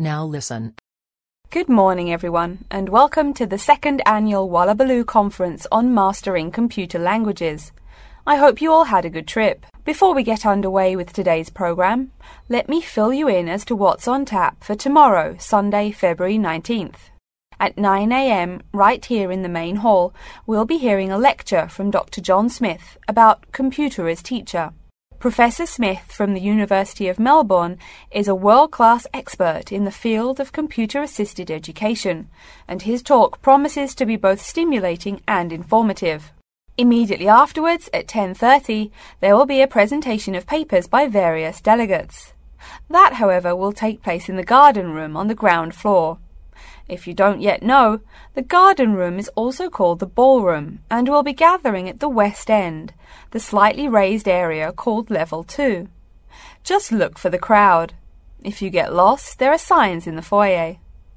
Now listen. Good morning, everyone, and welcome to the second annual Wallabaloo Conference on Mastering Computer Languages. I hope you all had a good trip. Before we get underway with today's program, let me fill you in as to what's on tap for tomorrow, Sunday, February 19th. At 9 a.m, right here in the main hall, we'll be hearing a lecture from Dr. John Smith about computer as teacher. Professor Smith from the University of Melbourne is a world-class expert in the field of computer-assisted education, and his talk promises to be both stimulating and informative. Immediately afterwards, at 10:30, there will be a presentation of papers by various delegates. That, however, will take place in the garden room on the ground floor. If you don't yet know, the garden room is also called the ballroom and will be gathering at the west end, the slightly raised area called Level 2. Just look for the crowd. If you get lost, there are signs in the foyer.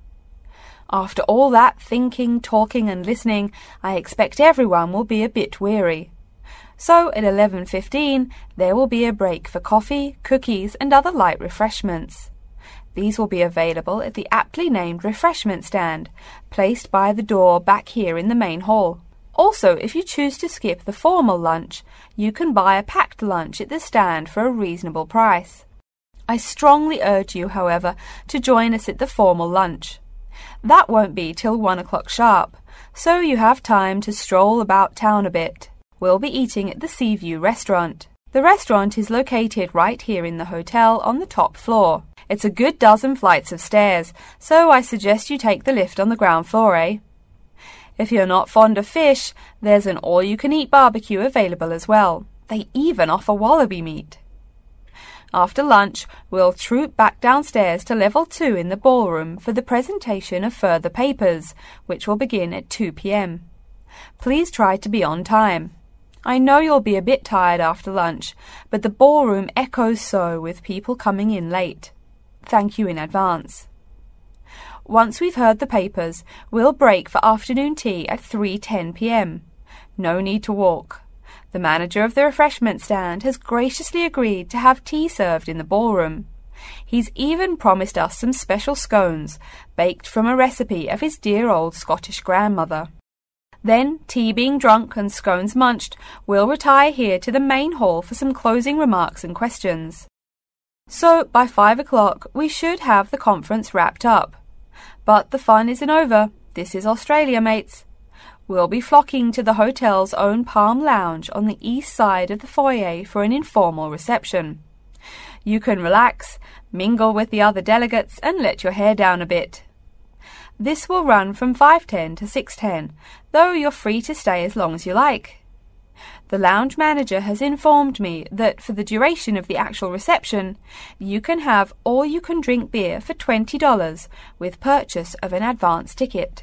After all that thinking, talking and listening, I expect everyone will be a bit weary. So at 11:15, there will be a break for coffee, cookies and other light refreshments. These will be available at the aptly named refreshment stand, placed by the door back here in the main hall. Also, if you choose to skip the formal lunch, you can buy a packed lunch at the stand for a reasonable price. I strongly urge you, however, to join us at the formal lunch. That won't be till 1 o'clock sharp, so you have time to stroll about town a bit. We'll be eating at the Seaview restaurant. The restaurant is located right here in the hotel on the top floor. It's a good dozen flights of stairs, so I suggest you take the lift on the ground floor, eh? If you're not fond of fish, there's an all-you-can-eat barbecue available as well. They even offer wallaby meat. After lunch, we'll troop back downstairs to Level 2 in the ballroom for the presentation of further papers, which will begin at 2 p.m. Please try to be on time. I know you'll be a bit tired after lunch, but the ballroom echoes so with people coming in late. Thank you in advance. Once we've heard the papers, we'll break for afternoon tea at 3:10 p.m. No need to walk. The manager of the refreshment stand has graciously agreed to have tea served in the ballroom. He's even promised us some special scones, baked from a recipe of his dear old Scottish grandmother. Then, tea being drunk and scones munched, we'll retire here to the main hall for some closing remarks and questions. So, by 5 o'clock, we should have the conference wrapped up. But the fun isn't over. This is Australia, mates. We'll be flocking to the hotel's own Palm Lounge on the east side of the foyer for an informal reception. You can relax, mingle with the other delegates, and let your hair down a bit. This will run from 5:10 to 6:10, though you're free to stay as long as you like. The lounge manager has informed me that for the duration of the actual reception, you can have all-you-can-drink beer for $20 with purchase of an advance ticket.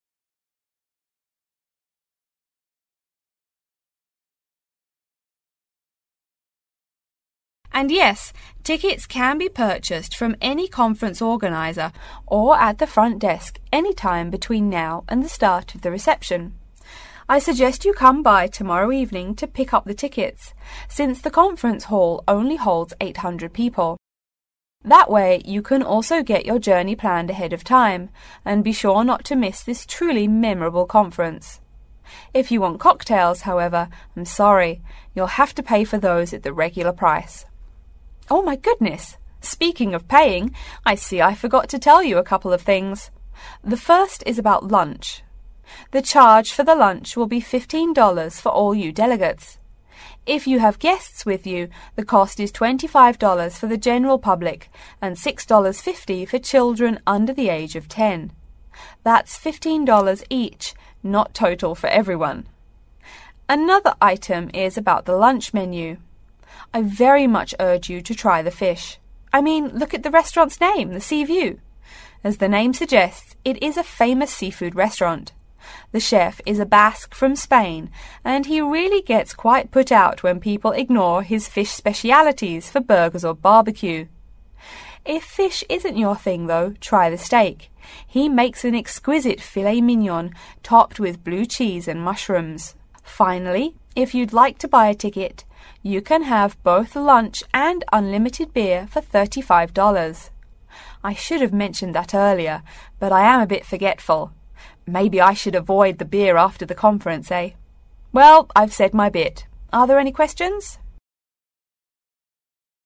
And yes, tickets can be purchased from any conference organizer or at the front desk any time between now and the start of the reception. I suggest you come by tomorrow evening to pick up the tickets, since the conference hall only holds 800 people. That way you can also get your journey planned ahead of time, and be sure not to miss this truly memorable conference. If you want cocktails, however, I'm sorry, you'll have to pay for those at the regular price. Oh my goodness! Speaking of paying, I see I forgot to tell you a couple of things. The first is about lunch. The charge for the lunch will be $15 for all you delegates. If you have guests with you, the cost is $25 for the general public and $6.50 for children under the age of 10. That's $15 each, not total for everyone. Another item is about the lunch menu. I very much urge you to try the fish. I mean, look at the restaurant's name, the Seaview. As the name suggests, it is a famous seafood restaurant. The chef is a Basque from Spain, and he really gets quite put out when people ignore his fish specialities for burgers or barbecue. If fish isn't your thing, though, try the steak. He makes an exquisite filet mignon topped with blue cheese and mushrooms. Finally, if you'd like to buy a ticket, you can have both lunch and unlimited beer for $35. I should have mentioned that earlier, but I am a bit forgetful. Maybe I should avoid the beer after the conference, eh? Well, I've said my bit. Are there any questions?